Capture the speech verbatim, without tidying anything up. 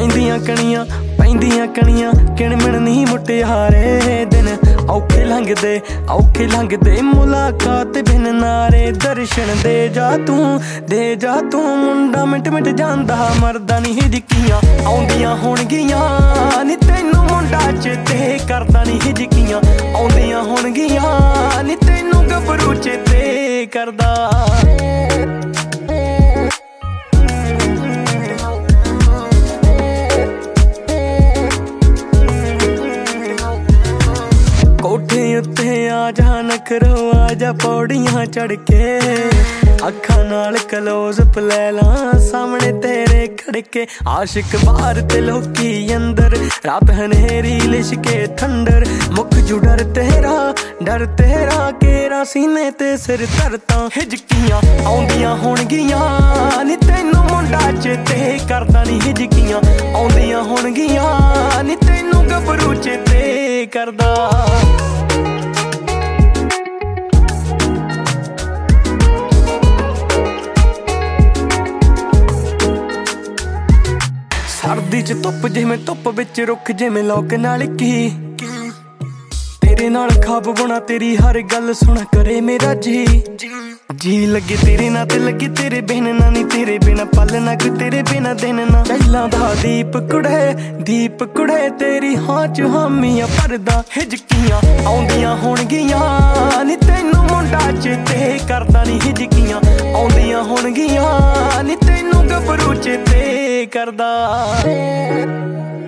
ਪੈਂਦੀਆਂ ਕਣੀਆਂ ਪੈਂਦੀਆਂ ਕਣੀਆਂ ਕਿਣ ਮਿਣ ਨਹੀਂ ਮੁਟਿਆਰੇ ਦਿਨ ਔਖੇ ਲੰਘਦੇ ਔਖੇ ਲੰਘਦੇ ਮੁਲਾਕਾਤ ਬਿਨ ਨਾਰੇ ਦਰਸ਼ਨ ਦੇ ਜਾ ਤੂੰ ਦੇ ਜਾ ਤੂੰ ਮੁੰਡਾ ਮਿੰਟ ਮਿੰਟ ਜਾਂਦਾ ਮਰਦਾ ਨਹੀਂ ਹਿਜਕੀਆਂ ਆਉਂਦੀਆਂ ਹੋਣਗੀਆਂ ਨੀ ਤੈਨੂੰ ਮੁੰਡਾ ਚੇਤੇ ਕਰਦਾ ਨਹੀਂ ਹਿਜਕੀਆਂ ਆਉਂਦੀਆਂ ਹੋਣਗੀਆਂ ਨੀ ਤੈਨੂੰ ਗੱਭਰੂ ਚੇਤੇ ਕਰਦਾ ਕੋਠੇ ਉੱਤੇ ਆ ਜਾ ਨਖਰੋ ਆ ਜਾ ਪੌੜੀਆਂ ਚੜ ਕੇ ਅੱਖਾਂ ਨਾਲ ਕਲੋਜ਼ ਲੈ ਲਾਂ ਸਾਹਮਣੇ ਤੇਰੇ ਖੜਕੇ ਆਸ਼ਿਕ ਬਾਹਰ ਤੇ ਲੋਕੀ ਅੰਦਰ ਰਾਤ ਹਨੇਰੀ ਲਿਸ਼ਕੇ ਠੰਡਰ ਮੁੱਖ ਜੂ ਡਰ ਤੇਰਾ ਡਰ ਤੇਰਾ ਕੇਰਾ ਸੀਨੇ ਤੇ ਸਿਰ ਧਰਤਾਂ ਹਿਜਕੀਆਂ ਆਉਂਦੀਆਂ ਹੋਣਗੀਆਂ ਨੀ ਤੈਨੂੰ ਮੁੰਡਾ ਚੇਤੇ ਕਰਦਾ ਨੀ ਹਿਜਕੀਆਂ ਆਉਂਦੀਆਂ ਹੋਣਗੀਆਂ ਨੀ ਤੈਨੂੰ ਗੱਭਰੂ ਚੇਤੇ ਕਰਦਾ ਸਰਦੀ ਚ ਧੁੱਪ ਜਿਵੇਂ ਧੁੱਪ ਵਿੱਚ ਰੁੱਖ ਜਿਵੇਂ ਲੋਕ ਨਾਲ ਕੀ ਤੇਰੇ ਨਾਲ ਖਾਬ ਬੁਣਾ ਤੇਰੀ ਹਰ ਗੱਲ ਸੁਣ ਕਰੇ ਮੇਰਾ ਜੀ ਜੀ ਲੱਗੇ ਤੇਰੇ ਨਾਲ ਤੇ ਲੱਗੇ ਤੇਰੇ ਬਿਨ ਨਾ ਨੀ ਤੇਰੇ ਬਿਨਾ ਪਲ ਨਾ ਕੋਈ ਤੇਰੇ ਬਿਨਾ ਦਿਨ ਨਾ ਚਹਿਲਾਂ ਦਾ ਦੀਪ ਕੁੜੇ ਦੀਪ ਕੁੜੇ ਤੇਰੀ ਹਾਂ ਚ ਹਾਮੀਆਂ ਭਰਦਾ ਹਿਜਕੀਆਂ ਆਉਂਦੀਆਂ ਹੋਣਗੀਆਂ ਨੀ ਤੈਨੂੰ ਮੁੰਡਾ ਚੇਤੇ ਕਰਦਾ ਨੀ ਹਿਜਕੀਆਂ ਆਉਂਦੀਆਂ ਹੋਣਗੀਆਂ ਨੀ ਤੈਨੂੰ ਗੱਭਰੂ ਚੇਤੇ ਕਰਦਾ